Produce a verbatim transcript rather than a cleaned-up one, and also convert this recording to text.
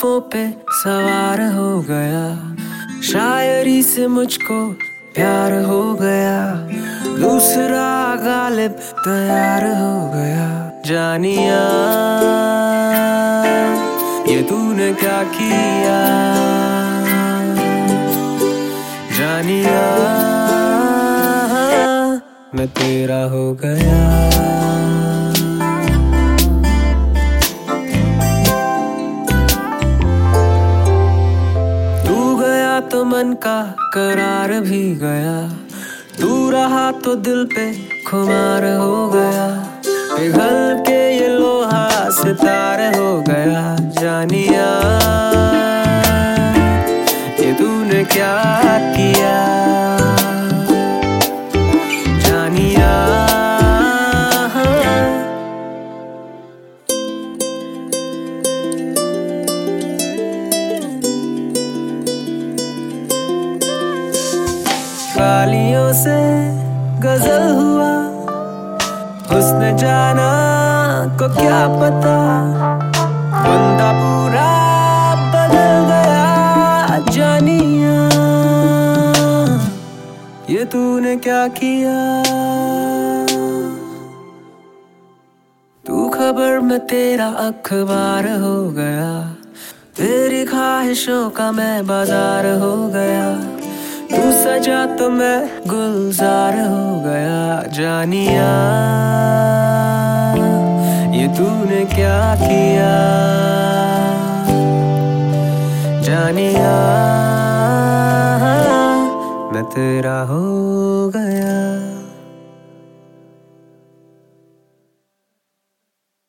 जुल्फों पे सवार हो गया, शायरी से मुझको प्यार हो गया, दूसरा गालिब तैयार हो गया। जानिया ये तूने क्या किया, जानिया मैं तेरा हो गया। तो मन का करार भी गया, तू रहा तो दिल पे खुमार हो गया, पिघल के ये लोहा सितार हो गया। जानिया ये तूने क्या किया, जानिया गालियों से गजल हुआ, उसने जाना को क्या पता, बंदा पूरा बदल गया। जानिया ये तूने क्या किया, तू खबर में तेरा अखबार हो गया, तेरी ख्वाहिशों का मैं बाजार हो गया, तू सजा तो मैं गुलजार हो गया। जानिया ये तूने क्या किया, जानिया मैं तेरा हो गया।